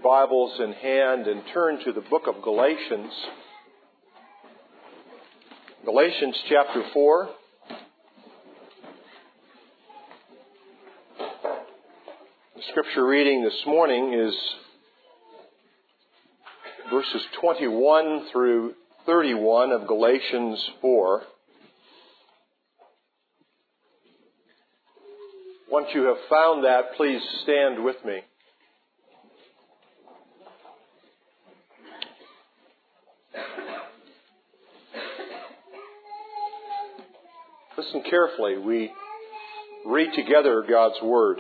Bibles in hand and turn to the book of Galatians. Galatians chapter 4. The scripture reading this morning is verses 21 through 31 of Galatians 4. Once you have found that, please stand with me. Listen carefully. We read together God's Word.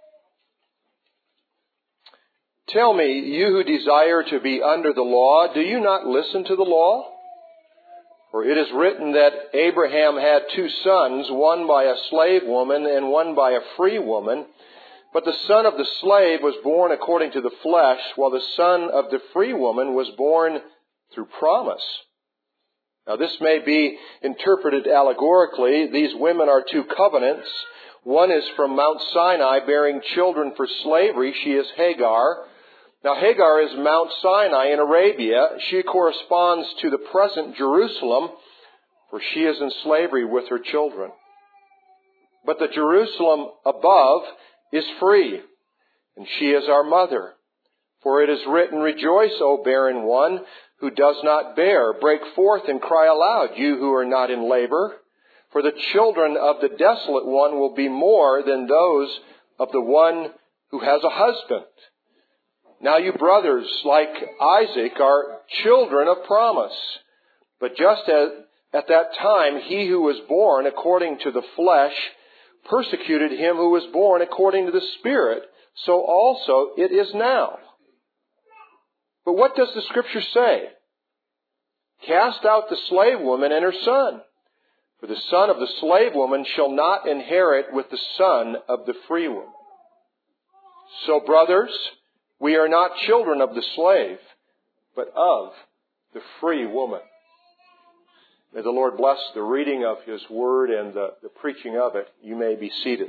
Tell me, you who desire to be under the law, do you not listen to the law? For it is written that Abraham had two sons, one by a slave woman and one by a free woman. But the son of the slave was born according to the flesh, while the son of the free woman was born through promise. Now this may be interpreted allegorically. These women are two covenants. One is from Mount Sinai, bearing children for slavery. She is Hagar. Now Hagar is Mount Sinai in Arabia. She corresponds to the present Jerusalem, for she is in slavery with her children. But the Jerusalem above is free, and she is our mother. For it is written, Rejoice, O barren one who does not bear. Break forth and cry aloud, you who are not in labor. For the children of the desolate one will be more than those of the one who has a husband. Now you brothers, like Isaac, are children of promise. But just as at that time he who was born according to the flesh persecuted him who was born according to the Spirit, so also it is now. But what does the Scripture say? Cast out the slave woman and her son, for the son of the slave woman shall not inherit with the son of the free woman. So, brothers, we are not children of the slave, but of the free woman. May the Lord bless the reading of His Word and the preaching of it. You may be seated.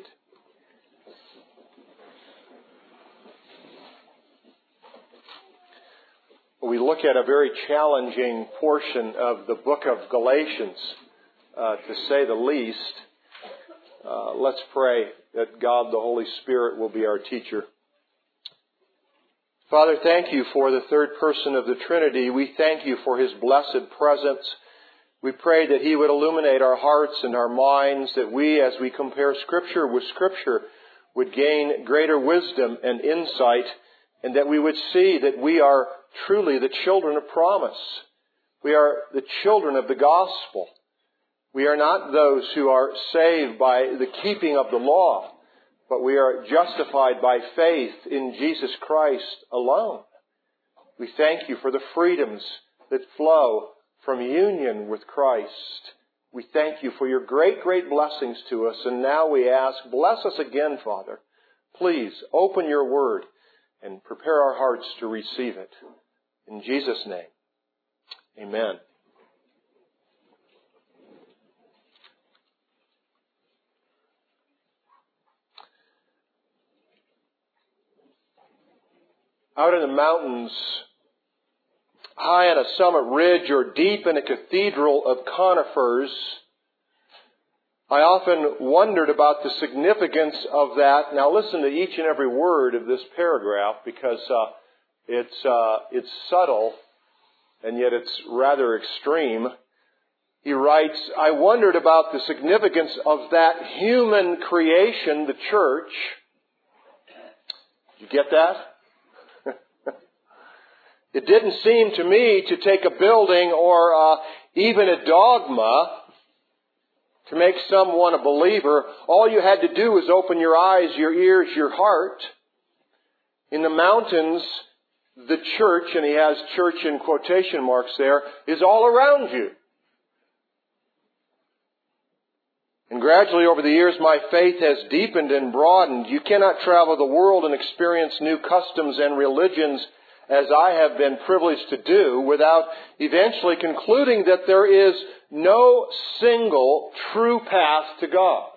We look at a very challenging portion of the book of Galatians, to say the least. Let's pray that God, the Holy Spirit, will be our teacher. Father, thank you for the third person of the Trinity. We thank you for His blessed presence. We pray that He would illuminate our hearts and our minds, that we, as we compare Scripture with Scripture, would gain greater wisdom and insight, and that we would see that we are truly the children of promise. We are the children of the gospel. We are not those who are saved by the keeping of the law, but we are justified by faith in Jesus Christ alone. We thank you for the freedoms that flow from union with Christ. We thank you for your great, great blessings to us. And now we ask, bless us again, Father. Please open your word and prepare our hearts to receive it. In Jesus' name, amen. Out in the mountains, high on a summit ridge or deep in a cathedral of conifers, I often wondered about the significance of that. Now listen to each and every word of this paragraph, because it's subtle and yet it's rather extreme. He writes, I wondered about the significance of that human creation, the church. Did you get that? It didn't seem to me to take a building or even a dogma to make someone a believer. All you had to do was open your eyes, your ears, your heart. In the mountains, the church, and he has church in quotation marks there, is all around you. And gradually over the years, my faith has deepened and broadened. You cannot travel the world and experience new customs and religions as I have been privileged to do, without eventually concluding that there is no single true path to God.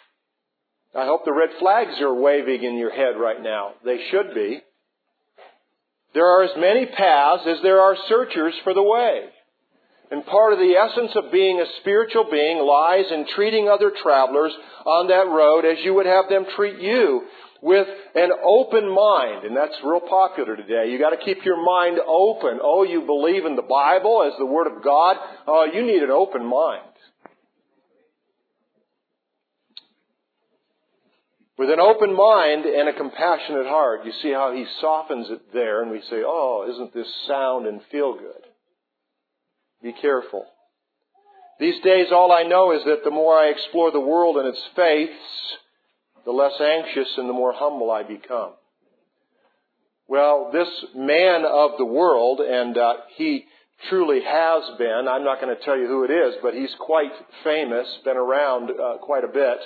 I hope the red flags are waving in your head right now. They should be. There are as many paths as there are searchers for the way. And part of the essence of being a spiritual being lies in treating other travelers on that road as you would have them treat you, with an open mind. And that's real popular today. You got to keep your mind open. Oh, you believe in the Bible as the Word of God? Oh, you need an open mind. With an open mind and a compassionate heart. You see how he softens it there, and we say, oh, isn't this sound and feel good? Be careful. These days, all I know is that the more I explore the world and its faiths, the less anxious and the more humble I become. Well, this man of the world, and he truly has been, I'm not going to tell you who it is, but he's quite famous, been around quite a bit,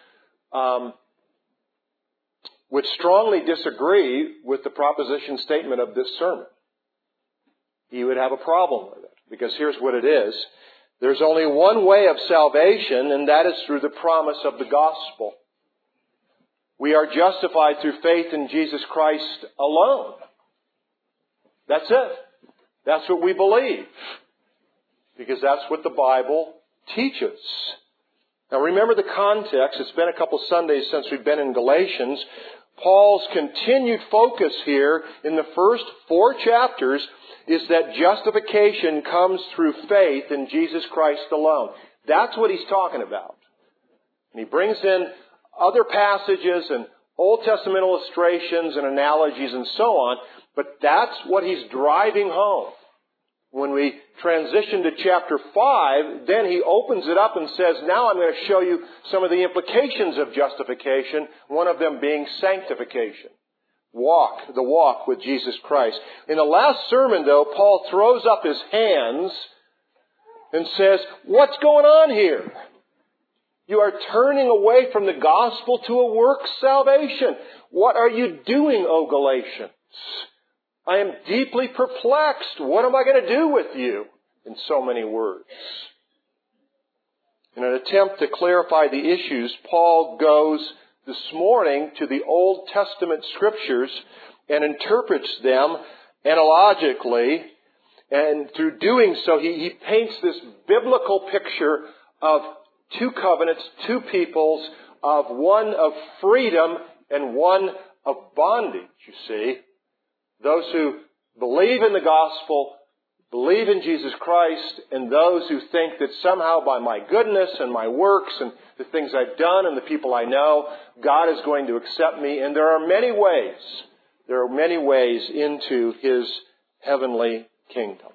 would strongly disagree with the proposition statement of this sermon. He would have a problem with it, because here's what it is. There's only one way of salvation, and that is through the promise of the gospel. We are justified through faith in Jesus Christ alone. That's it. That's what we believe. Because that's what the Bible teaches. Now remember the context. It's been a couple Sundays since we've been in Galatians. Paul's continued focus here in the first 4 chapters is that justification comes through faith in Jesus Christ alone. That's what he's talking about. And he brings in other passages and Old Testament illustrations and analogies and so on, but that's what he's driving home. When we transition to chapter 5, then he opens it up and says, now I'm going to show you some of the implications of justification, one of them being sanctification. The walk with Jesus Christ. In the last sermon, though, Paul throws up his hands and says, what's going on here? You are turning away from the gospel to a works salvation. What are you doing, O Galatians? I am deeply perplexed. What am I going to do with you? In so many words. In an attempt to clarify the issues, Paul goes this morning to the Old Testament Scriptures and interprets them analogically. And through doing so, he paints this biblical picture of 2 covenants, 2 peoples, of one of freedom and one of bondage, you see. Those who believe in the gospel, believe in Jesus Christ, and those who think that somehow by my goodness and my works and the things I've done and the people I know, God is going to accept me. And there are many ways. There are many ways into His heavenly kingdom.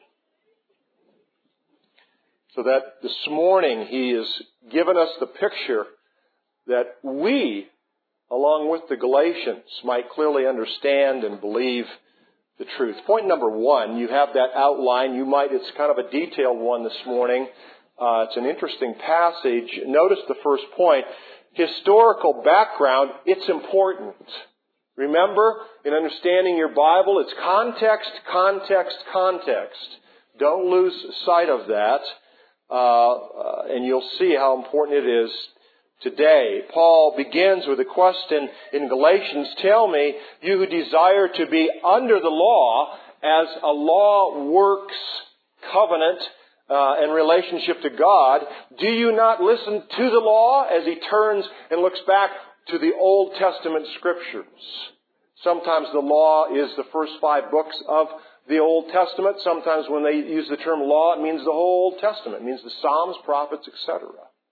So that this morning He has given us the picture that we, along with the Galatians, might clearly understand and believe the truth. Point number 1, you have that outline. It's kind of a detailed one this morning. It's an interesting passage. Notice the first point. Historical background, it's important. Remember, in understanding your Bible, it's context, context, context. Don't lose sight of that. And you'll see how important it is today. Paul begins with a question in Galatians, tell me, you who desire to be under the law as a law works covenant and relationship to God, do you not listen to the law? As he turns and looks back to the Old Testament Scriptures. Sometimes the law is the first 5 books of the Old Testament. Sometimes when they use the term law, it means the whole Old Testament. It means the Psalms, prophets, etc.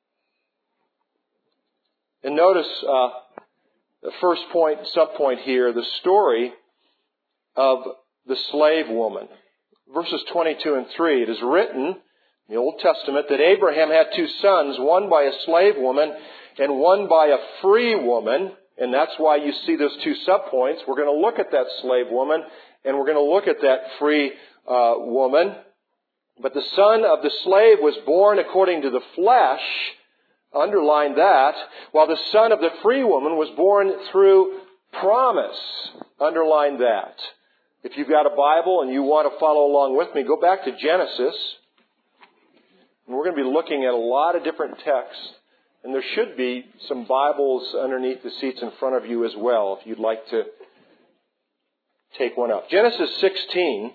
And notice the first point, subpoint here, the story of the slave woman. Verses 22 and 3, it is written in the Old Testament that Abraham had 2 sons, one by a slave woman and one by a free woman. And that's why you see those 2 subpoints. We're going to look at that slave woman and we're going to look at that free woman. But the son of the slave was born according to the flesh, underline that, while the son of the free woman was born through promise, underline that. If you've got a Bible and you want to follow along with me, go back to Genesis. And we're going to be looking at a lot of different texts. And there should be some Bibles underneath the seats in front of you as well, if you'd like to take one up. Genesis 16.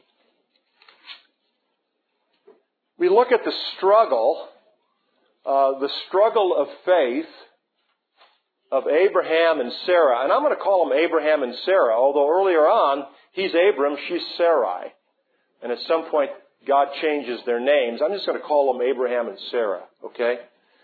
We look at the struggle of faith of Abraham and Sarah. And I'm going to call them Abraham and Sarah, although earlier on, he's Abram, she's Sarai. And at some point, God changes their names. I'm just going to call them Abraham and Sarah, okay?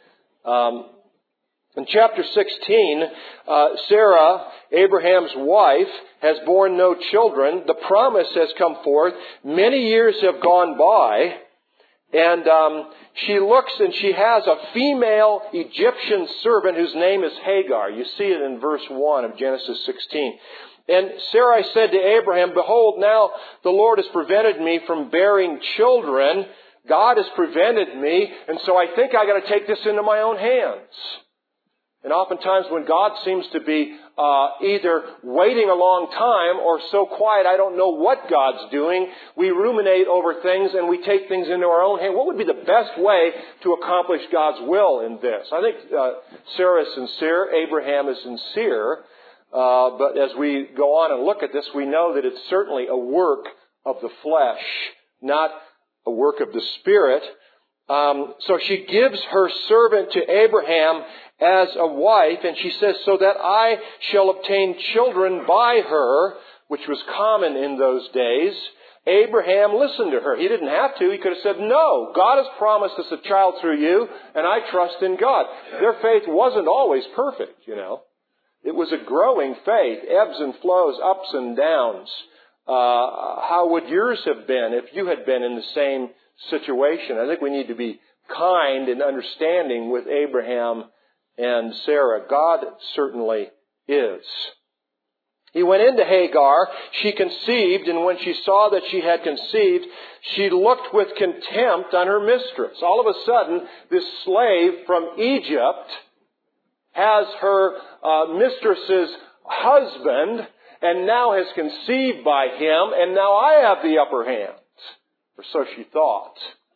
In chapter 16, Sarah, Abraham's wife, has borne no children. The promise has come forth. Many years have gone by. And she looks and she has a female Egyptian servant whose name is Hagar. You see it in verse 1 of Genesis 16. And Sarai said to Abraham, "Behold, now the Lord has prevented me from bearing children. God has prevented me, and so I think I got to take this into my own hands." And oftentimes when God seems to be either waiting a long time or so quiet I don't know what God's doing, we ruminate over things and we take things into our own hand. What would be the best way to accomplish God's will in this? I think Sarah is sincere, Abraham is sincere, but as we go on and look at this, we know that it's certainly a work of the flesh, not a work of the Spirit. So she gives her servant to Abraham as a wife, and she says, "So that I shall obtain children by her," which was common in those days. Abraham listened to her. He didn't have to. He could have said, "No, God has promised us a child through you, and I trust in God." Their faith wasn't always perfect, you know. It was a growing faith, ebbs and flows, ups and downs. How would yours have been if you had been in the same situation? I think we need to be kind and understanding with Abraham and Sarah. God certainly is. He went into Hagar. She conceived, and when she saw that she had conceived, she looked with contempt on her mistress. All of a sudden, this slave from Egypt has her mistress's husband, and now has conceived by him, and now I have the upper hand. Or so she thought.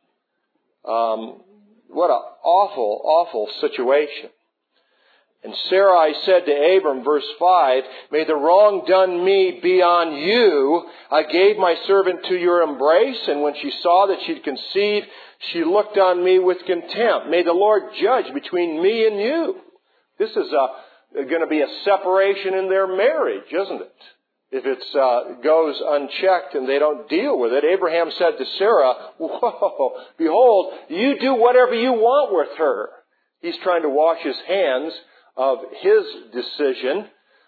What an awful, awful situation. And Sarai said to Abram, verse 5, "May the wrong done me be on you. I gave my servant to your embrace, and when she saw that she'd conceived, she looked on me with contempt. May the Lord judge between me and you." This is going to be a separation in their marriage, isn't it? If it goes unchecked and they don't deal with it. Abraham said to Sarah, "Whoa, behold, you do whatever you want with her." He's trying to wash his hands of his decision.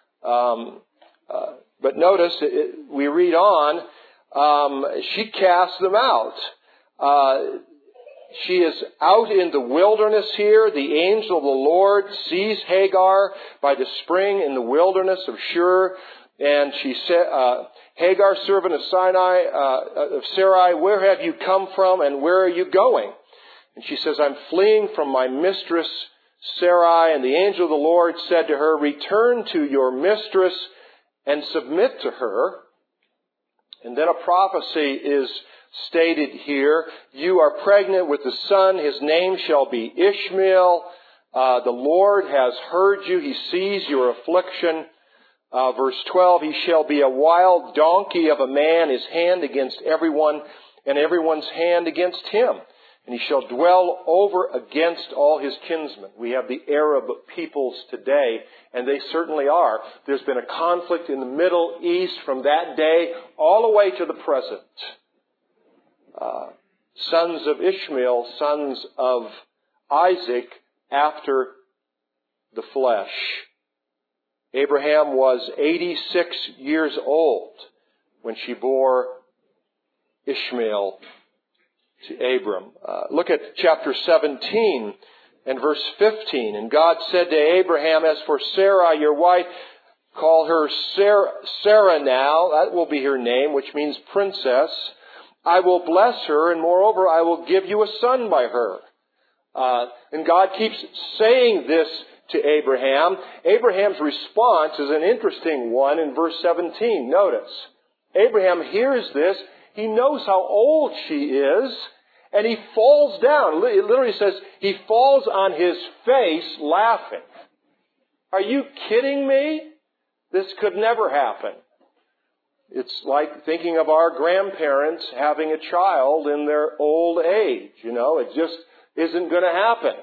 But notice, we read on, she casts them out. She is out in the wilderness here. The angel of the Lord sees Hagar by the spring in the wilderness of Shur. And she said, "Hagar, servant of Sarai, where have you come from and where are you going?" And she says, "I'm fleeing from my mistress Sarai." And the angel of the Lord said to her, "Return to your mistress and submit to her." And then a prophecy is stated here. "You are pregnant with a son. His name shall be Ishmael. The Lord has heard you. He sees your affliction." Verse 12, "He shall be a wild donkey of a man, his hand against everyone, and everyone's hand against him. And he shall dwell over against all his kinsmen." We have the Arab peoples today, and they certainly are. There's been a conflict in the Middle East from that day all the way to the present. Sons of Ishmael, sons of Isaac after the flesh. Abraham was 86 years old when she bore Ishmael to Abram. Look at chapter 17 and verse 15. "And God said to Abraham, as for Sarah, your wife, call her Sarah now," that will be her name, which means princess. "I will bless her, and moreover, I will give you a son by her." And God keeps saying this to Abraham. Abraham's response is an interesting one in verse 17. Notice, Abraham hears this. He knows how old she is, and he falls down. It literally says he falls on his face laughing. Are you kidding me? This could never happen. It's like thinking of our grandparents having a child in their old age. It just isn't going to happen.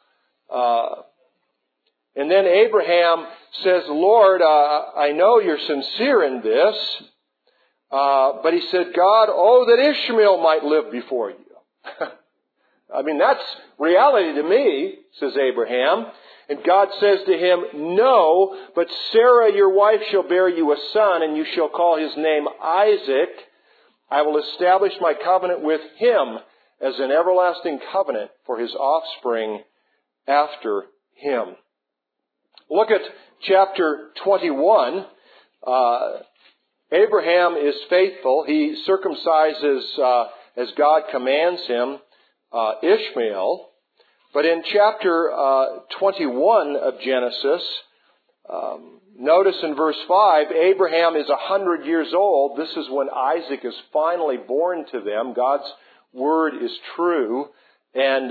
And then Abraham says, Lord, I know you're sincere in this. But he said, God, that Ishmael might live before you. That's reality to me, says Abraham. And God says to him, no, but Sarah, your wife, shall bear you a son, and you shall call his name Isaac. I will establish my covenant with him as an everlasting covenant for his offspring after him. Look at chapter 21. Abraham is faithful. He circumcises, as God commands him, Ishmael. But in chapter 21 of Genesis, notice in verse 5, Abraham is 100 years old. This is when Isaac is finally born to them. God's word is true. And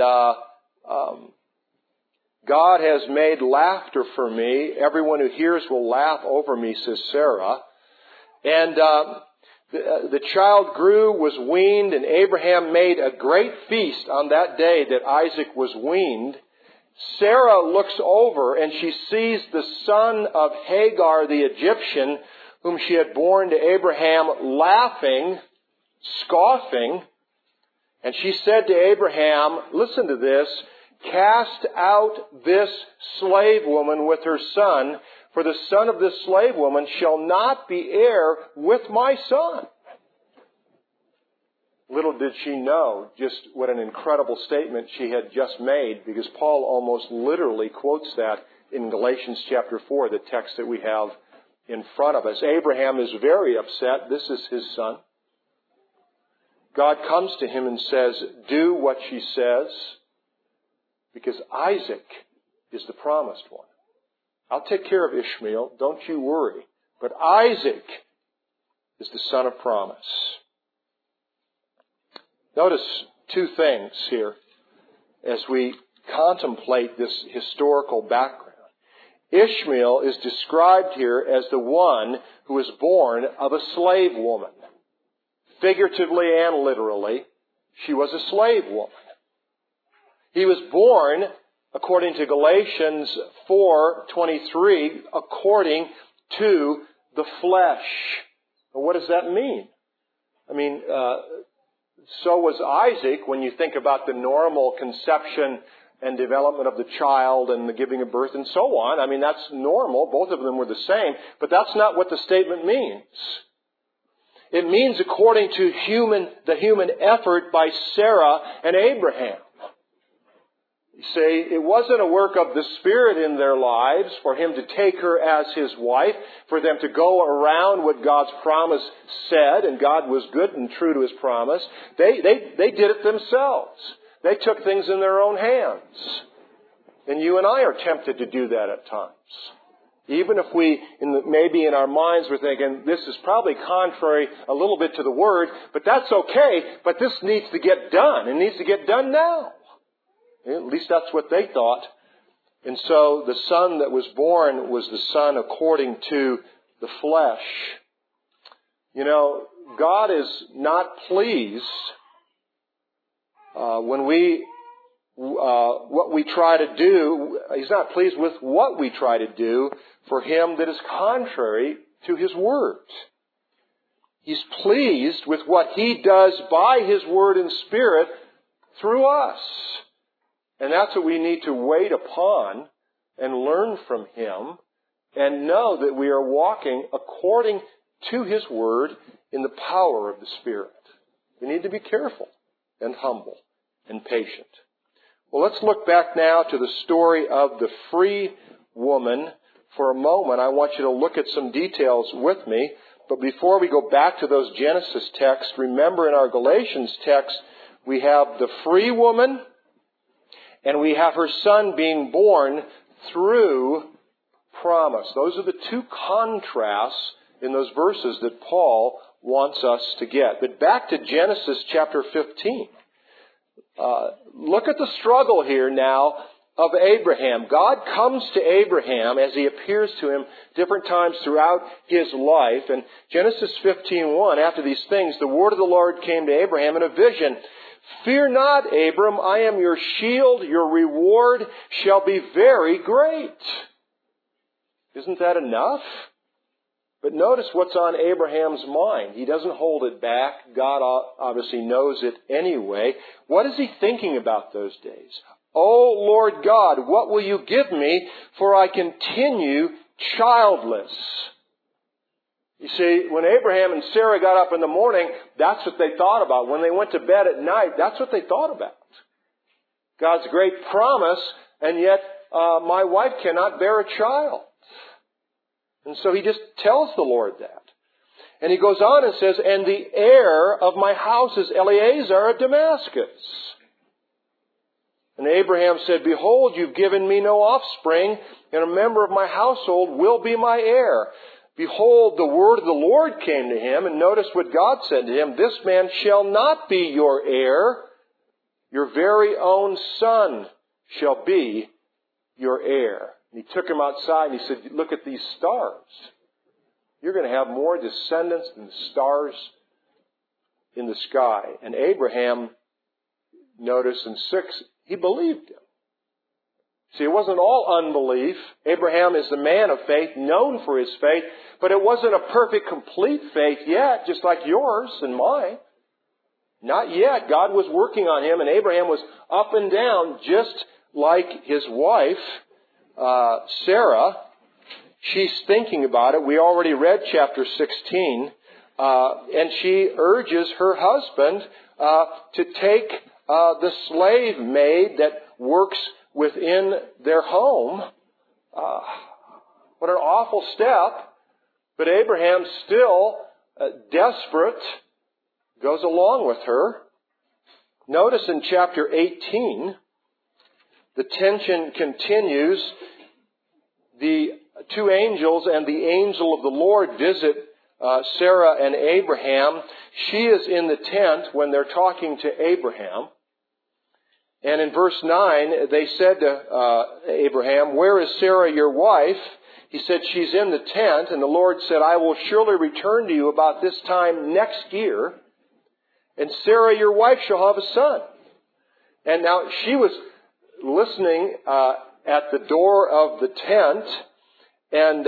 God has made laughter for me. Everyone who hears will laugh over me, says Sarah. And the child grew, was weaned, and Abraham made a great feast on that day that Isaac was weaned. Sarah looks over and she sees the son of Hagar the Egyptian, whom she had borne to Abraham, laughing, scoffing. And she said to Abraham, listen to this, cast out this slave woman with her son, for the son of this slave woman shall not be heir with my son. Little did she know just what an incredible statement she had just made, because Paul almost literally quotes that in Galatians chapter 4, the text that we have in front of us. Abraham is very upset. This is his son. God comes to him and says, do what she says, because Isaac is the promised one. I'll take care of Ishmael, don't you worry. But Isaac is the son of promise. Notice two things here as we contemplate this historical background. Ishmael is described here as the one who was born of a slave woman. Figuratively and literally, she was a slave woman. He was born, according to Galatians 4:23, according to the flesh. Well, what does that mean? So was Isaac, when you think about the normal conception and development of the child and the giving of birth and so on. That's normal. Both of them were the same. But that's not what the statement means. It means according to the human effort by Sarah and Abraham. You see, it wasn't a work of the Spirit in their lives for him to take her as his wife, for them to go around what God's promise said, and God was good and true to his promise. They did it themselves. They took things in their own hands. And you and I are tempted to do that at times. Even if maybe in our minds we're thinking, this is probably contrary a little bit to the Word, but that's okay, but this needs to get done. It needs to get done now. At least that's what they thought. And so the son that was born was the son according to the flesh. God is not pleased when what we try to do. He's not pleased with what we try to do for him that is contrary to his word. He's pleased with what he does by his word and spirit through us. And that's what we need to wait upon and learn from him and know that we are walking according to his word in the power of the Spirit. We need to be careful and humble and patient. Well, let's look back now to the story of the free woman for a moment. I want you to look at some details with me. But before we go back to those Genesis texts, remember in our Galatians text, we have the free woman, and we have her son being born through promise. Those are the two contrasts in those verses that Paul wants us to get. But back to Genesis chapter 15. Look at the struggle here now of Abraham. God comes to Abraham as He appears to him different times throughout his life. And Genesis 15:1, after these things, the word of the Lord came to Abraham in a vision. Fear not, Abram, I am your shield. Your reward shall be very great. Isn't that enough? But notice what's on Abraham's mind. He doesn't hold it back. God obviously knows it anyway. What is he thinking about those days? O Lord God, what will you give me, for I continue childless? You see, when Abraham and Sarah got up in the morning, that's what they thought about. When they went to bed at night, that's what they thought about. God's great promise, and yet my wife cannot bear a child. And so he just tells the Lord that. And he goes on and says, and the heir of my house is Eliezer of Damascus. And Abraham said, behold, you've given me no offspring, and a member of my household will be my heir. Behold, the word of the Lord came to him, and notice what God said to him, this man shall not be your heir. Your very own son shall be your heir. And he took him outside and he said, look at these stars. You're going to have more descendants than the stars in the sky. And Abraham, notice in 6, he believed him. See, it wasn't all unbelief. Abraham is the man of faith, known for his faith, but it wasn't a perfect, complete faith yet, just like yours and mine. Not yet. God was working on him, and Abraham was up and down, just like his wife, Sarah. She's thinking about it. We already read chapter 16, and she urges her husband to take the slave maid that works within their home. What an awful step. But Abraham, still desperate, goes along with her. Notice in chapter 18, the tension continues. The two angels and the angel of the Lord visit Sarah and Abraham. She is in the tent when they're talking to Abraham. And in verse 9, they said to Abraham, where is Sarah, your wife? He said, she's in the tent. And the Lord said, I will surely return to you about this time next year. And Sarah, your wife, shall have a son. And now she was listening at the door of the tent. And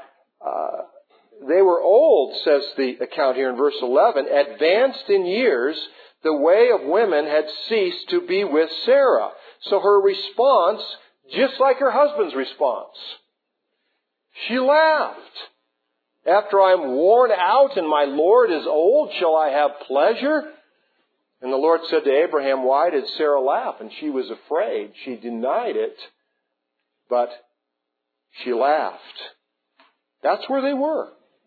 they were old, says the account here in verse 11, advanced in years. The way of women had ceased to be with Sarah. So her response, just like her husband's response, she laughed. After I'm worn out and my Lord is old, shall I have pleasure? And the Lord said to Abraham, why did Sarah laugh? And she was afraid. She denied it, but she laughed. That's where they were.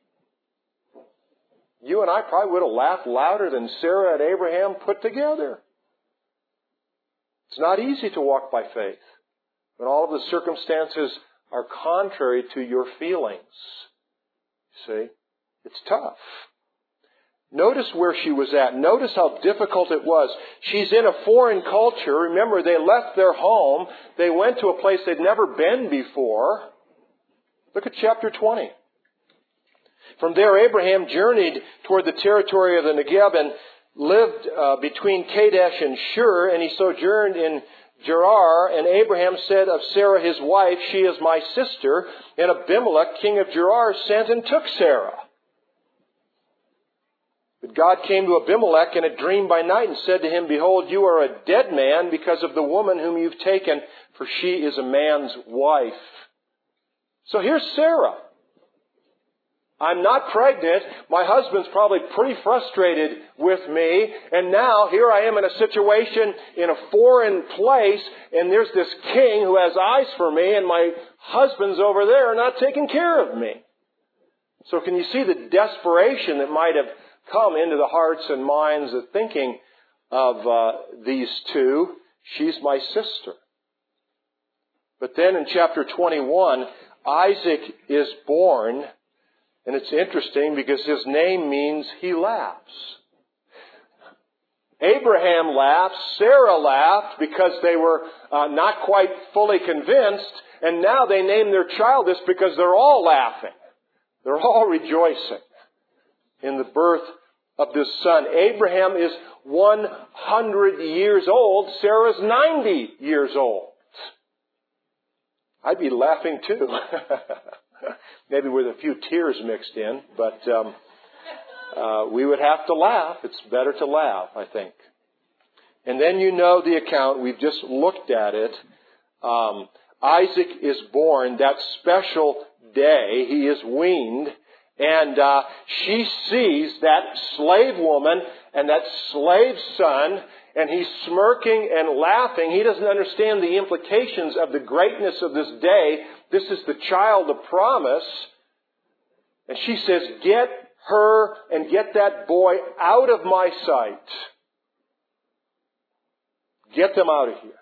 You and I probably would have laughed louder than Sarah and Abraham put together. It's not easy to walk by faith when all of the circumstances are contrary to your feelings. See? It's tough. Notice where she was at. Notice how difficult it was. She's in a foreign culture. Remember, they left their home. They went to a place they'd never been before. Look at chapter 20. From there, Abraham journeyed toward the territory of the Negeb and lived between Kadesh and Shur, and he sojourned in Gerar. And Abraham said of Sarah his wife, she is my sister. And Abimelech, king of Gerar, sent and took Sarah. But God came to Abimelech in a dream by night and said to him, behold, you are a dead man because of the woman whom you've taken, for she is a man's wife. So here's Sarah. I'm not pregnant. My husband's probably pretty frustrated with me. And now here I am in a situation in a foreign place. And there's this king who has eyes for me. And my husband's over there not taking care of me. So can you see the desperation that might have come into the hearts and minds of thinking of these two? She's my sister. But then in chapter 21, Isaac is born. And it's interesting because his name means he laughs. Abraham laughed, Sarah laughed because they were not quite fully convinced, and now they name their child this because they're all laughing. They're all rejoicing in the birth of this son. Abraham is 100 years old. Sarah's 90 years old. I'd be laughing too. Maybe with a few tears mixed in, but we would have to laugh. It's better to laugh, I think. And then you know the account. We've just looked at it. Isaac is born that special day. He is weaned. And she sees that slave woman and that slave son, and he's smirking and laughing. He doesn't understand the implications of the greatness of this day. This is the child of promise. And she says, get her and get that boy out of my sight. Get them out of here.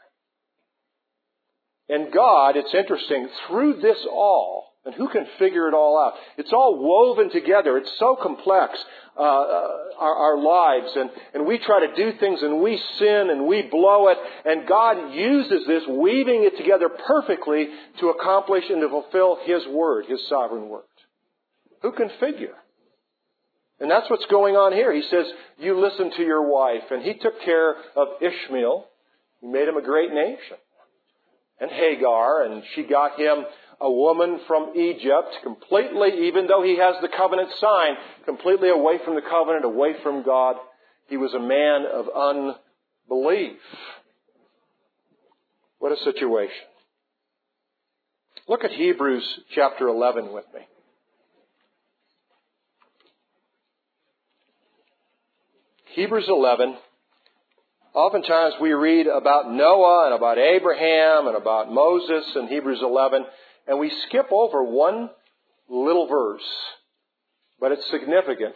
And God, it's interesting, through this all, and who can figure it all out? It's all woven together. It's so complex, our lives. And we try to do things and we sin and we blow it. And God uses this, weaving it together perfectly to accomplish and to fulfill His word, His sovereign word. Who can figure? And that's what's going on here. He says, you listen to your wife. And he took care of Ishmael. He made him a great nation. And Hagar, and she got him a woman from Egypt, completely, even though he has the covenant sign, completely away from the covenant, away from God. He was a man of unbelief. What a situation. Look at Hebrews chapter 11 with me. Hebrews 11. Oftentimes we read about Noah and about Abraham and about Moses in Hebrews 11, and we skip over one little verse, but it's significant.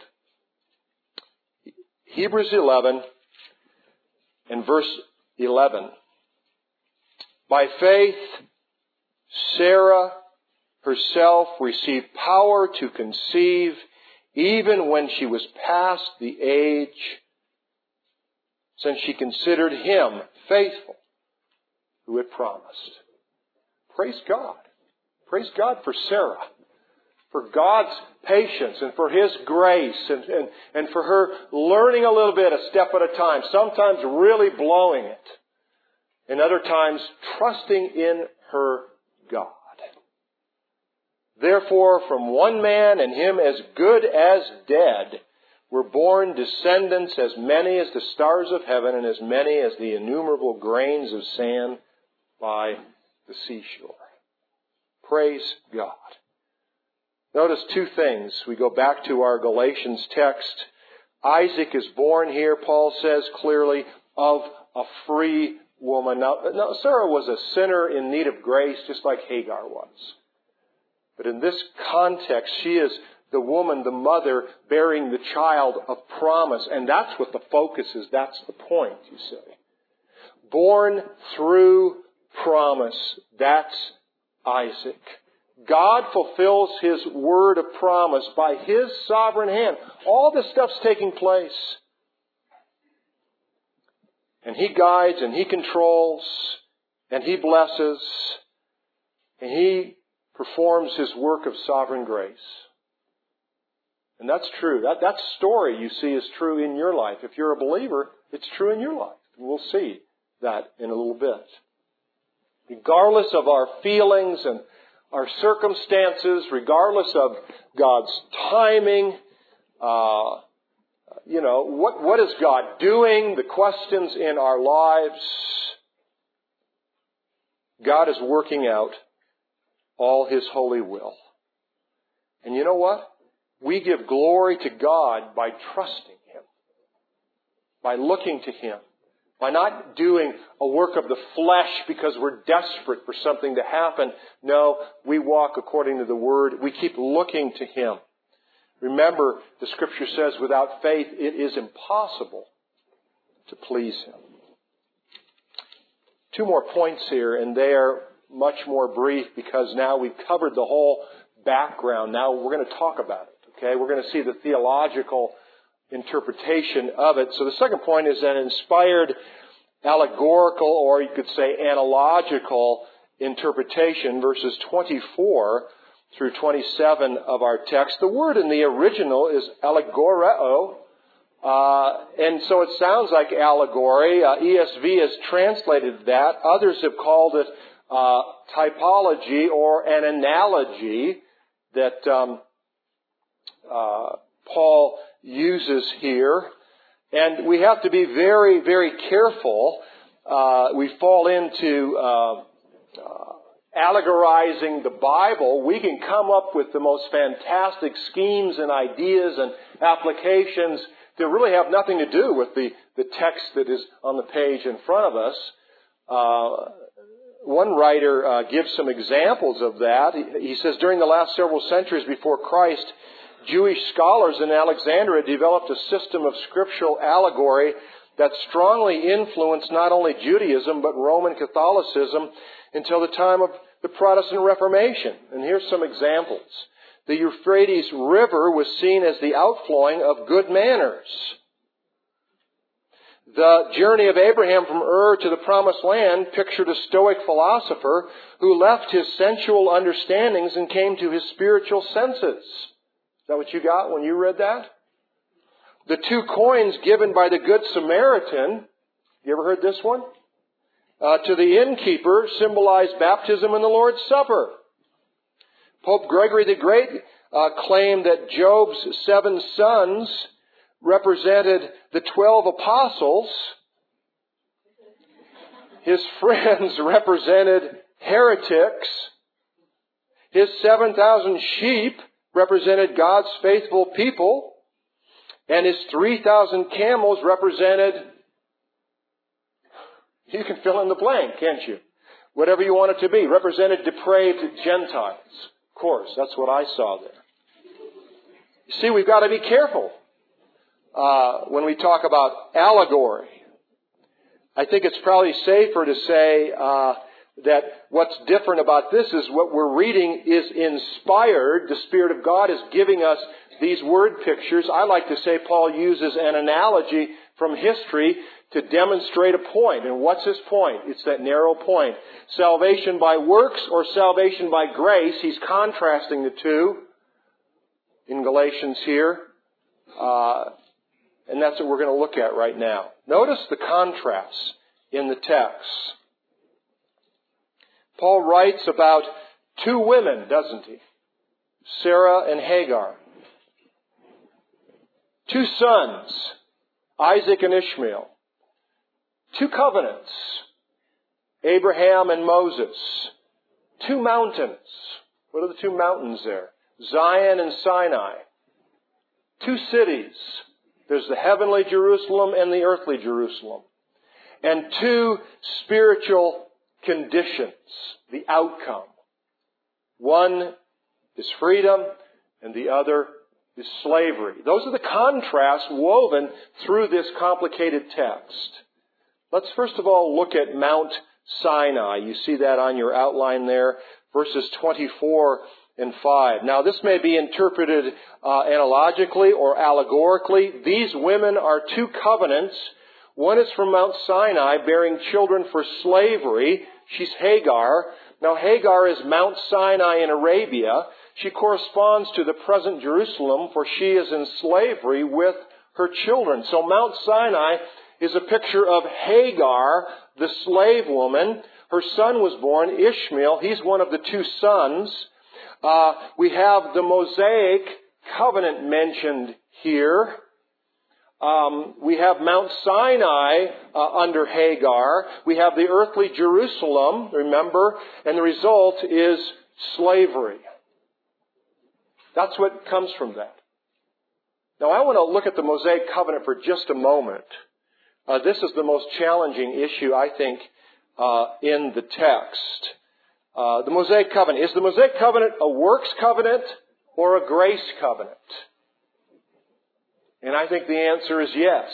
Hebrews 11 and verse 11. By faith, Sarah herself received power to conceive even when she was past the age, since she considered him faithful who had promised. Praise God. Praise God for Sarah, for God's patience and for His grace and for her learning a little bit, a step at a time, sometimes really blowing it, and other times trusting in her God. Therefore, from one man, and him as good as dead, were born descendants as many as the stars of heaven and as many as the innumerable grains of sand by the seashore. Praise God. Notice two things. We go back to our Galatians text. Isaac is born here, Paul says clearly, of a free woman. Now, Sarah was a sinner in need of grace, just like Hagar was. But in this context, she is the woman, the mother, bearing the child of promise. And that's what the focus is. That's the point, you say. Born through promise. That's Isaac. God fulfills His word of promise by His sovereign hand. All this stuff's taking place. And He guides and He controls and He blesses and He performs His work of sovereign grace. And that's true. That story, you see, is true in your life. If you're a believer, it's true in your life. We'll see that in a little bit. Regardless of our feelings and our circumstances, regardless of God's timing, what is God doing? The questions in our lives. God is working out all His holy will. And you know what? We give glory to God by trusting Him, by looking to Him, by not doing a work of the flesh because we're desperate for something to happen. No, we walk according to the Word. We keep looking to Him. Remember, the Scripture says, without faith it is impossible to please Him. Two more points here, and they are much more brief because now we've covered the whole background. Now we're going to talk about it. Okay, we're going to see the theological interpretation of it. So the second point is an inspired allegorical, or you could say analogical interpretation, verses 24 through 27 of our text. The word in the original is allegoreo, and so it sounds like allegory. ESV has translated that. Others have called it typology or an analogy that Paul uses here. And we have to be very, very careful. We fall into allegorizing the Bible. We can come up with the most fantastic schemes and ideas and applications that really have nothing to do with the text that is on the page in front of us. One writer gives some examples of that. He says, during the last several centuries before Christ, Jewish scholars in Alexandria developed a system of scriptural allegory that strongly influenced not only Judaism but Roman Catholicism until the time of the Protestant Reformation. And here's some examples. The Euphrates River was seen as the outflowing of good manners. The journey of Abraham from Ur to the Promised Land pictured a Stoic philosopher who left his sensual understandings and came to his spiritual senses. Is that what you got when you read that? The 2 coins given by the Good Samaritan, you ever heard this one? To the innkeeper symbolized baptism and the Lord's Supper. Pope Gregory the Great claimed that Job's 7 sons represented the 12 apostles. His friends represented heretics. His 7,000 sheep represented God's faithful people. And his 3,000 camels represented, you can fill in the blank, can't you? Whatever you want it to be, represented depraved Gentiles. Of course, that's what I saw there. You see, we've got to be careful when we talk about allegory. I think it's probably safer to say that what's different about this is what we're reading is inspired. The Spirit of God is giving us these word pictures. I like to say Paul uses an analogy from history to demonstrate a point. And what's his point? It's that narrow point. Salvation by works or salvation by grace. He's contrasting the two in Galatians here. And that's what we're going to look at right now. Notice the contrasts in the text. Paul writes about 2 women, doesn't he? Sarah and Hagar. 2 sons, Isaac and Ishmael. 2 covenants, Abraham and Moses. 2 mountains. What are the 2 mountains there? Zion and Sinai. 2 cities. There's the heavenly Jerusalem and the earthly Jerusalem. And 2 spiritual conditions, the outcome. One is freedom and the other is slavery. Those are the contrasts woven through this complicated text. Let's first of all look at Mount Sinai. You see that on your outline there, verses 24 and 5. Now, this may be interpreted analogically or allegorically. These women are 2 covenants. One is from Mount Sinai, bearing children for slavery. She's Hagar. Now, Hagar is Mount Sinai in Arabia. She corresponds to the present Jerusalem, for she is in slavery with her children. So Mount Sinai is a picture of Hagar, the slave woman. Her son was born, Ishmael. He's one of the 2 sons. We have the Mosaic covenant mentioned here. We have Mount Sinai under Hagar. We have the earthly Jerusalem, remember, and the result is slavery. That's what comes from that. Now, I want to look at the Mosaic covenant for just a moment. This is the most challenging issue, I think, in the text. The Mosaic covenant. Is the Mosaic covenant a works covenant or a grace covenant? And I think the answer is yes.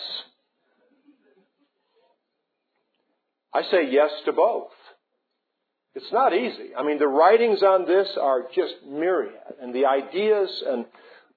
I say yes to both. It's not easy. I mean, the writings on this are just myriad. And the ideas and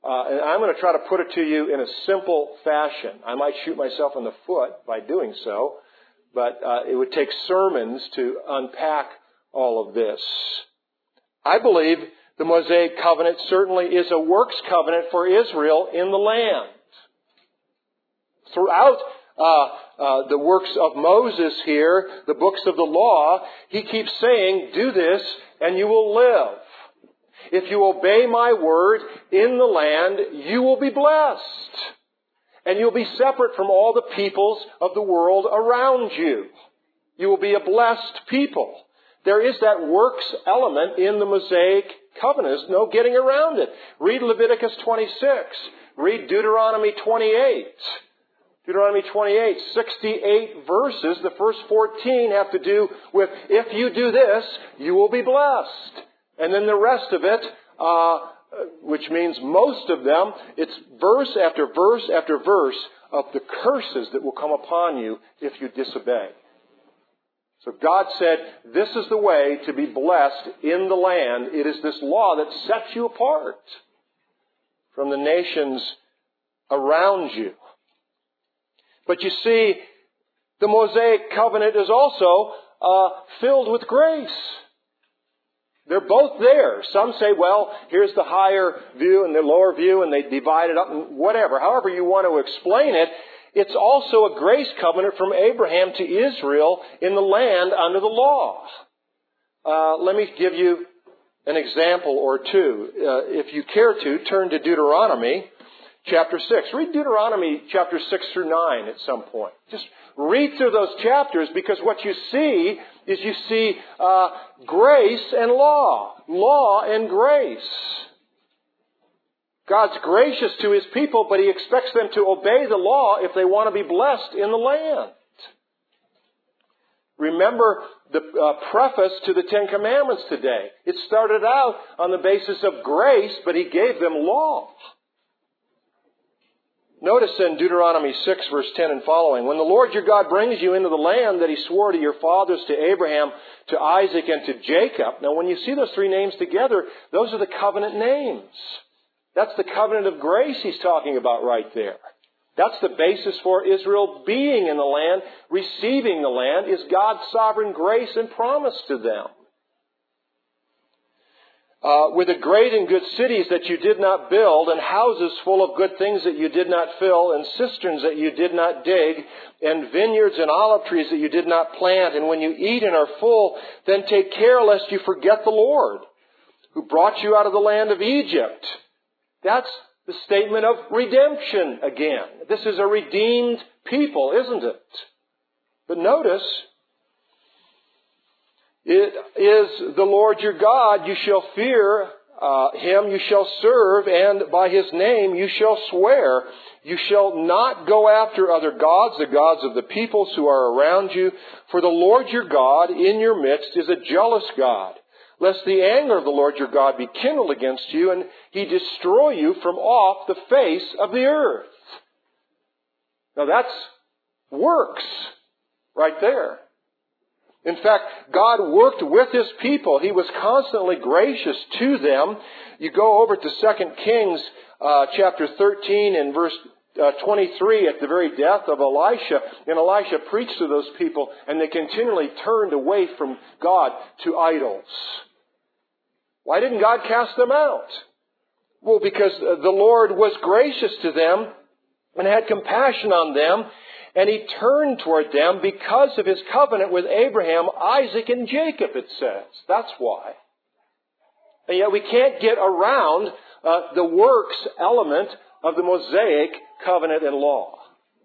and I'm going to try to put it to you in a simple fashion. I might shoot myself in the foot by doing so, but it would take sermons to unpack all of this. I believe the Mosaic covenant certainly is a works covenant for Israel in the land. Throughout the works of Moses here, the books of the law, he keeps saying, do this and you will live. If you obey my word in the land, you will be blessed. And you'll be separate from all the peoples of the world around you. You will be a blessed people. There is that works element in the Mosaic covenant. There's no getting around it. Read Leviticus 26. Read Deuteronomy 28. Deuteronomy 28, 68 verses. The first 14 have to do with, if you do this, you will be blessed. And then the rest of it, which means most of them, it's verse after verse after verse of the curses that will come upon you if you disobey. So God said, this is the way to be blessed in the land. It is this law that sets you apart from the nations around you. But you see, the Mosaic covenant is also filled with grace. They're both there. Some say, well, here's the higher view and the lower view, and they divide it up and whatever. However you want to explain it, it's also a grace covenant from Abraham to Israel in the land under the law. Let me give you an example or two. If you care to, turn to Deuteronomy chapter 6. Read Deuteronomy chapter 6 through 9 at some point. Just read through those chapters, because what you see is grace and law. Law and grace. God's gracious to His people, but He expects them to obey the law if they want to be blessed in the land. Remember the preface to the Ten Commandments today. It started out on the basis of grace, but He gave them law. Notice in Deuteronomy 6, verse 10 and following, when the Lord your God brings you into the land that He swore to your fathers, to Abraham, to Isaac, and to Jacob. Now, when you see those three names together, those are the covenant names. That's the covenant of grace He's talking about right there. That's the basis for Israel being in the land, receiving the land, is God's sovereign grace and promise to them. With the great and good cities that you did not build, and houses full of good things that you did not fill, and cisterns that you did not dig, and vineyards and olive trees that you did not plant. And when you eat and are full, then take care lest you forget the Lord, who brought you out of the land of Egypt. That's the statement of redemption again. This is a redeemed people, isn't it? But notice, it is the Lord your God. You shall fear Him, you shall serve, and by His name you shall swear. You shall not go after other gods, the gods of the peoples who are around you. For the Lord your God in your midst is a jealous God, lest the anger of the Lord your God be kindled against you, and He destroy you from off the face of the earth. Now that's works right there. In fact, God worked with His people. He was constantly gracious to them. You go over to 2 Kings chapter 13 and verse 23 at the very death of Elisha. And Elisha preached to those people, and they continually turned away from God to idols. Why didn't God cast them out? Well, because the Lord was gracious to them and had compassion on them, and He turned toward them because of His covenant with Abraham, Isaac, and Jacob, it says. That's why. And yet we can't get around the works element of the Mosaic covenant and law.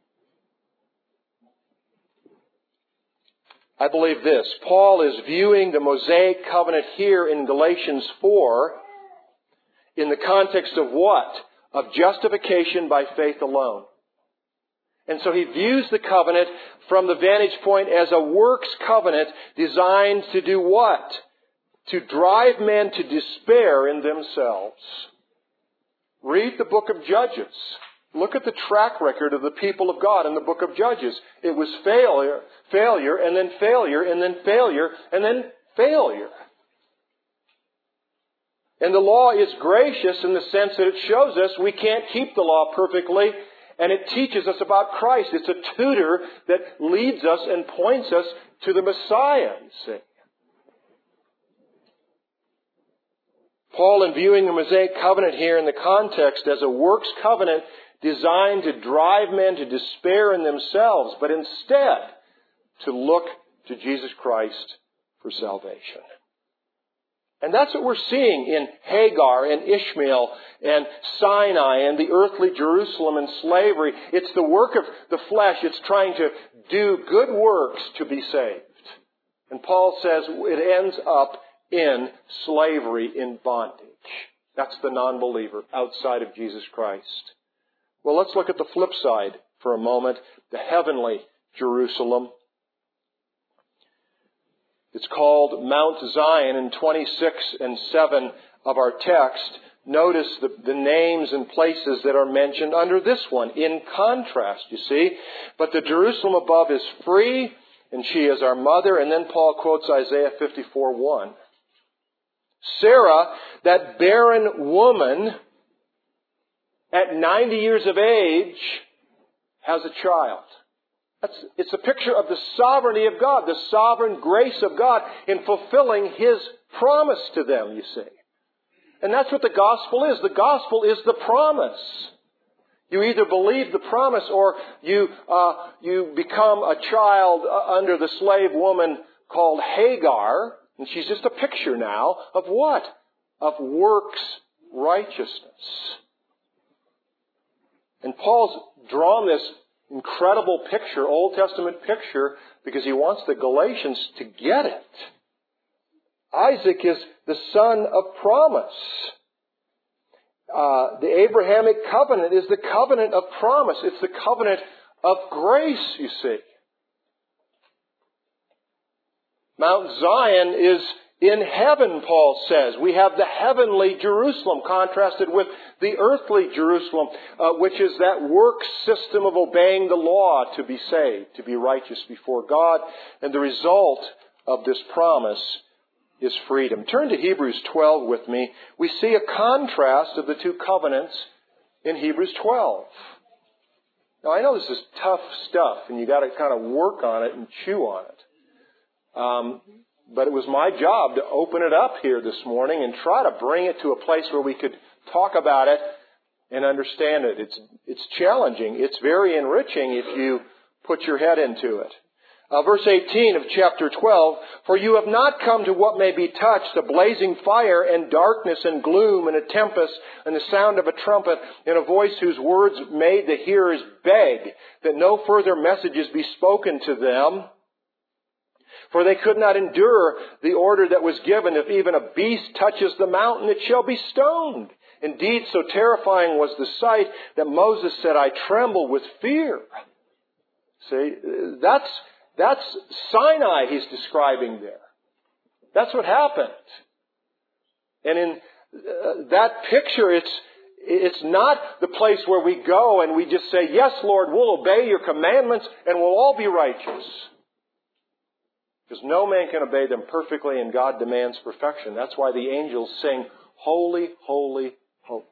I believe this. Paul is viewing the Mosaic covenant here in Galatians 4 in the context of what? Of justification by faith alone. And so he views the covenant from the vantage point as a works covenant designed to do what? To drive men to despair in themselves. Read the book of Judges. Look at the track record of the people of God in the book of Judges. It was failure, and then failure, and then failure, and then failure. And the law is gracious in the sense that it shows us we can't keep the law perfectly, and it teaches us about Christ. It's a tutor that leads us and points us to the Messiah, you see. Paul, in viewing the Mosaic covenant here in the context as a works covenant designed to drive men to despair in themselves, but instead to look to Jesus Christ for salvation. And that's what we're seeing in Hagar and Ishmael and Sinai and the earthly Jerusalem and slavery. It's the work of the flesh. It's trying to do good works to be saved. And Paul says it ends up in slavery, in bondage. That's the non-believer outside of Jesus Christ. Well, let's look at the flip side for a moment, the heavenly Jerusalem. It's called Mount Zion in 26 and 7 of our text. Notice the names and places that are mentioned under this one, in contrast, you see. But the Jerusalem above is free, and she is our mother. And then Paul quotes Isaiah 54:1. Sarah, that barren woman, at 90 years of age, has a child. It's a picture of the sovereignty of God, the sovereign grace of God in fulfilling His promise to them, you see. And that's what the gospel is. The gospel is the promise. You either believe the promise or you become a child under the slave woman called Hagar. And she's just a picture now of what? Of works righteousness. And Paul's drawn this incredible picture, Old Testament picture, because he wants the Galatians to get it. Isaac is the son of promise. The Abrahamic covenant is the covenant of promise. It's the covenant of grace, you see. Mount Zion is in heaven, Paul says. We have the heavenly Jerusalem contrasted with the earthly Jerusalem, which is that work system of obeying the law to be saved, to be righteous before God. And the result of this promise is freedom. Turn to Hebrews 12 with me. We see a contrast of the two covenants in Hebrews 12. Now, I know this is tough stuff, and you got to kind of work on it and chew on it. But it was my job to open it up here this morning and try to bring it to a place where we could talk about it and understand it. It's challenging. It's very enriching if you put your head into it. Verse 18 of chapter 12, "For you have not come to what may be touched, a blazing fire and darkness and gloom and a tempest and the sound of a trumpet and a voice whose words made the hearers beg that no further messages be spoken to them. For they could not endure the order that was given, if even a beast touches the mountain, it shall be stoned. Indeed, so terrifying was the sight that Moses said, I tremble with fear." See, that's Sinai he's describing there. That's what happened. And in that picture, it's not the place where we go and we just say, yes, Lord, we'll obey your commandments and we'll all be righteous. Because no man can obey them perfectly, and God demands perfection. That's why the angels sing, holy, holy, holy.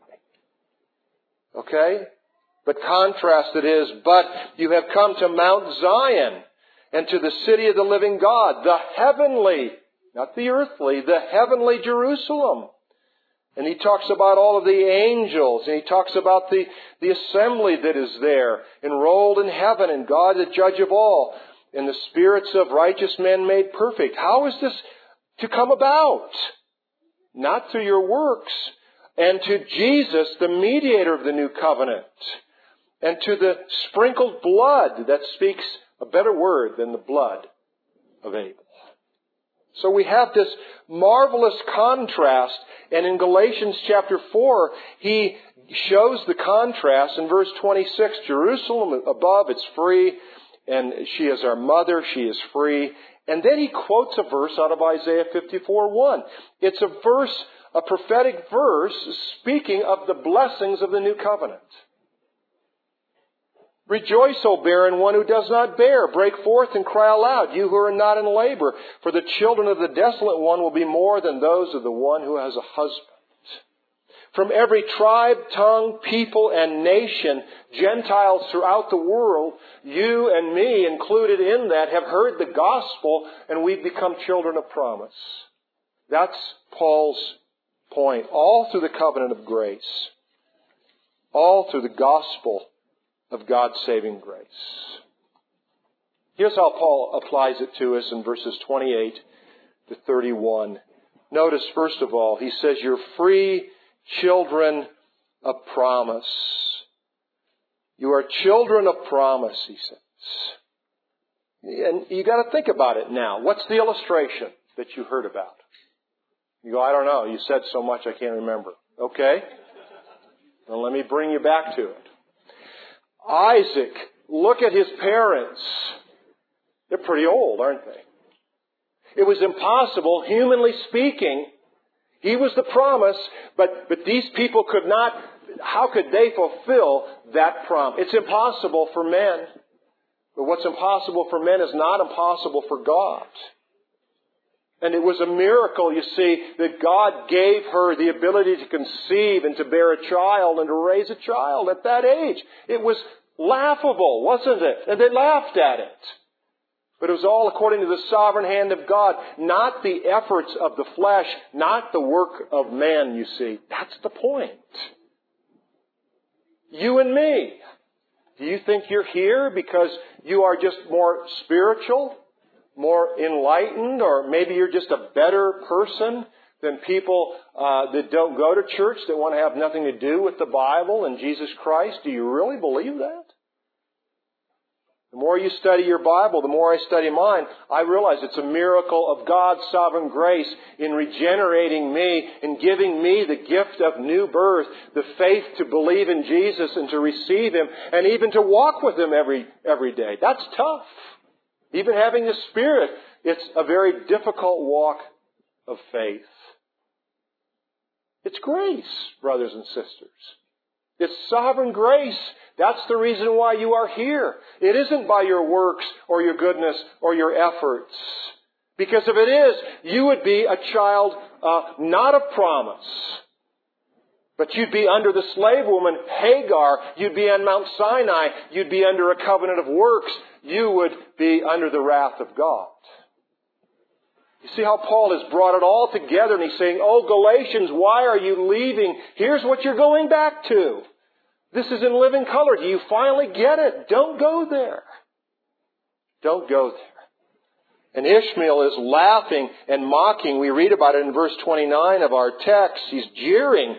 Okay? But contrast it is, but you have come to Mount Zion and to the city of the living God, the heavenly, not the earthly, the heavenly Jerusalem. And he talks about all of the angels, and he talks about the assembly that is there, enrolled in heaven, and God the judge of all, and the spirits of righteous men made perfect. How is this to come about? Not through your works. And to Jesus, the mediator of the new covenant. And to the sprinkled blood that speaks a better word than the blood of Abel. So we have this marvelous contrast. And in Galatians chapter 4, he shows the contrast in verse 26. Jerusalem above, it's free. And she is our mother, she is free. And then he quotes a verse out of Isaiah 54:1. It's a prophetic verse speaking of the blessings of the new covenant. "Rejoice, O barren one who does not bear. Break forth and cry aloud, you who are not in labor. For the children of the desolate one will be more than those of the one who has a husband." From every tribe, tongue, people, and nation, Gentiles throughout the world, you and me included in that, have heard the gospel, and we've become children of promise. That's Paul's point. All through the covenant of grace. All through the gospel of God's saving grace. Here's how Paul applies it to us in verses 28 to 31. Notice, first of all, he says, you're free children of promise. You are children of promise, he says. And you got to think about it now. What's the illustration that you heard about? You go, I don't know. You said so much I can't remember. Okay? Well, let me bring you back to it. Isaac, look at his parents. They're pretty old, aren't they? It was impossible, humanly speaking. He was the promise, but these people could not, how could they fulfill that promise? It's impossible for men. But what's impossible for men is not impossible for God. And it was a miracle, you see, that God gave her the ability to conceive and to bear a child and to raise a child at that age. It was laughable, wasn't it? And they laughed at it. But it was all according to the sovereign hand of God, not the efforts of the flesh, not the work of man, you see. That's the point. You and me. Do you think you're here because you are just more spiritual, more enlightened, or maybe you're just a better person than people that don't go to church, that want to have nothing to do with the Bible and Jesus Christ? Do you really believe that? The more you study your Bible, the more I study mine, I realize it's a miracle of God's sovereign grace in regenerating me and giving me the gift of new birth, the faith to believe in Jesus and to receive Him, and even to walk with Him every day. That's tough. Even having the Spirit, it's a very difficult walk of faith. It's grace, brothers and sisters. It's sovereign grace. That's the reason why you are here. It isn't by your works or your goodness or your efforts. Because if it is, you would be a child not of promise. But you'd be under the slave woman, Hagar. You'd be on Mount Sinai. You'd be under a covenant of works. You would be under the wrath of God. You see how Paul has brought it all together, and he's saying, oh, Galatians, why are you leaving? Here's what you're going back to. This is in living color. Do you finally get it? Don't go there. Don't go there. And Ishmael is laughing and mocking. We read about it in verse 29 of our text. He's jeering.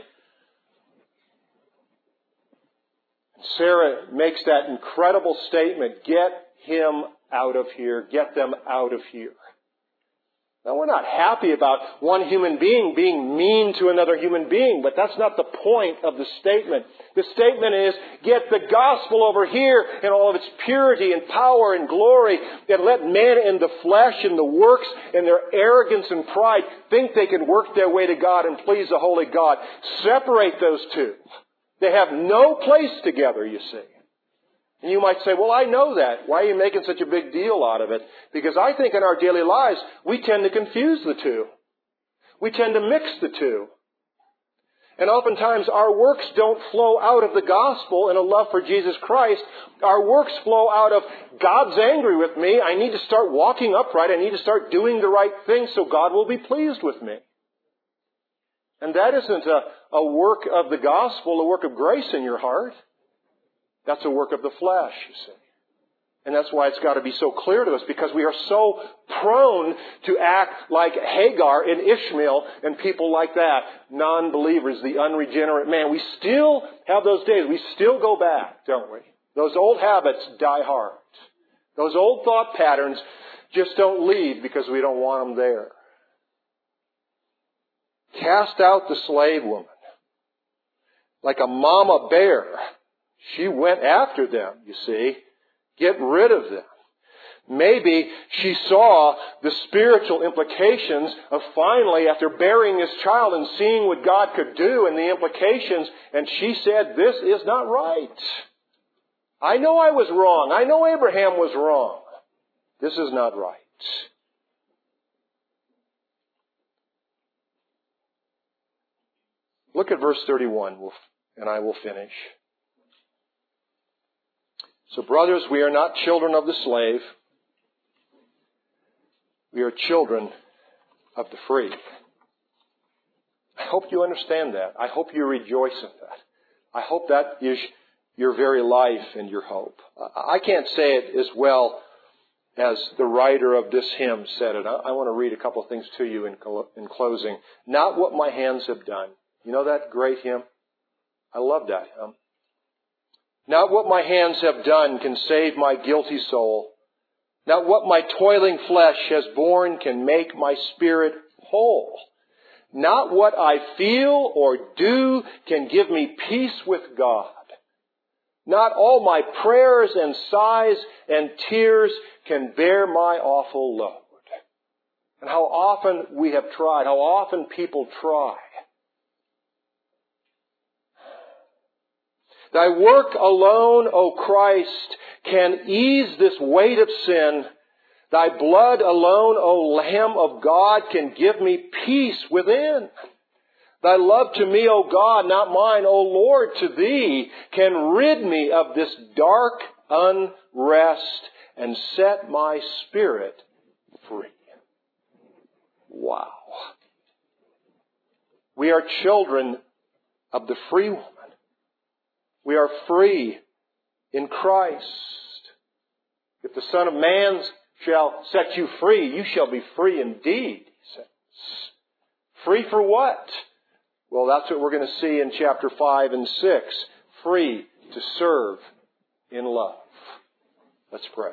Sarah makes that incredible statement, get him out of here. Get them out of here. Now, we're not happy about one human being being mean to another human being, but that's not the point of the statement. The statement is, get the gospel over here in all of its purity and power and glory, and let men in the flesh and the works and their arrogance and pride think they can work their way to God and please the holy God. Separate those two. They have no place together, you see. And you might say, well, I know that. Why are you making such a big deal out of it? Because I think in our daily lives, we tend to confuse the two. We tend to mix the two. And oftentimes our works don't flow out of the gospel and a love for Jesus Christ. Our works flow out of, God's angry with me. I need to start walking upright. I need to start doing the right thing so God will be pleased with me. And that isn't a work of the gospel, a work of grace in your heart. That's a work of the flesh, you see. And that's why it's got to be so clear to us, because we are so prone to act like Hagar and Ishmael and people like that. Non-believers, the unregenerate man. We still have those days. We still go back, don't we? Those old habits die hard. Those old thought patterns just don't leave because we don't want them there. Cast out the slave woman. Like a mama bear, she went after them, you see. Get rid of them. Maybe she saw the spiritual implications of finally, after burying this child and seeing what God could do and the implications, and she said, this is not right. I know I was wrong. I know Abraham was wrong. This is not right. Look at verse 31, and I will finish. So, brothers, we are not children of the slave. We are children of the free. I hope you understand that. I hope you rejoice in that. I hope that is your very life and your hope. I can't say it as well as the writer of this hymn said it. I want to read a couple of things to you in closing. Not what my hands have done. You know that great hymn? I love that hymn. Not what my hands have done can save my guilty soul. Not what my toiling flesh has borne can make my spirit whole. Not what I feel or do can give me peace with God. Not all my prayers and sighs and tears can bear my awful load. And how often we have tried, how often people try. Thy work alone, O Christ, can ease this weight of sin. Thy blood alone, O Lamb of God, can give me peace within. Thy love to me, O God, not mine, O Lord, to Thee, can rid me of this dark unrest and set my spirit free. Wow. We are children of the free woman. We are free in Christ. If the Son of Man shall set you free, you shall be free indeed, he says. Free for what? Well, that's what we're going to see in chapter 5 and 6. Free to serve in love. Let's pray.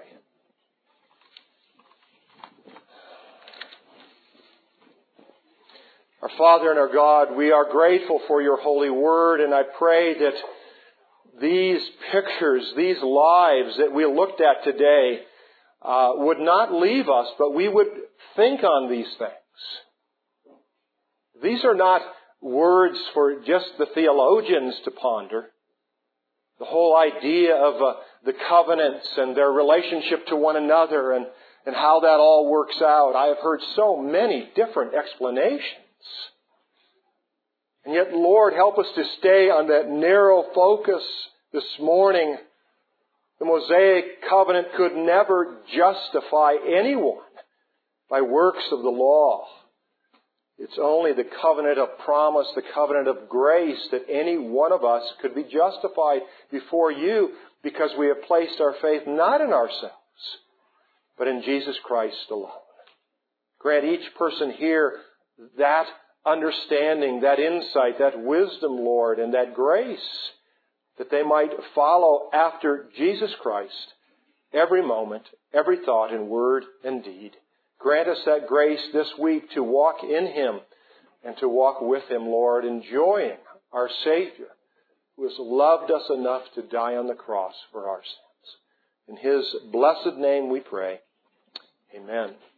Our Father and our God, we are grateful for your holy word, and I pray that these pictures, these lives that we looked at today would not leave us, but we would think on these things. These are not words for just the theologians to ponder. The whole idea of the covenants and their relationship to one another and how that all works out. I have heard so many different explanations. And yet, Lord, help us to stay on that narrow focus this morning. The Mosaic covenant could never justify anyone by works of the law. It's only the covenant of promise, the covenant of grace, that any one of us could be justified before you because we have placed our faith not in ourselves, but in Jesus Christ alone. Grant each person here that understanding, that insight, that wisdom, Lord, and that grace, that they might follow after Jesus Christ every moment, every thought and word and deed. Grant us that grace this week to walk in Him and to walk with Him, Lord, enjoying our Savior, who has loved us enough to die on the cross for our sins. In His blessed name we pray. Amen.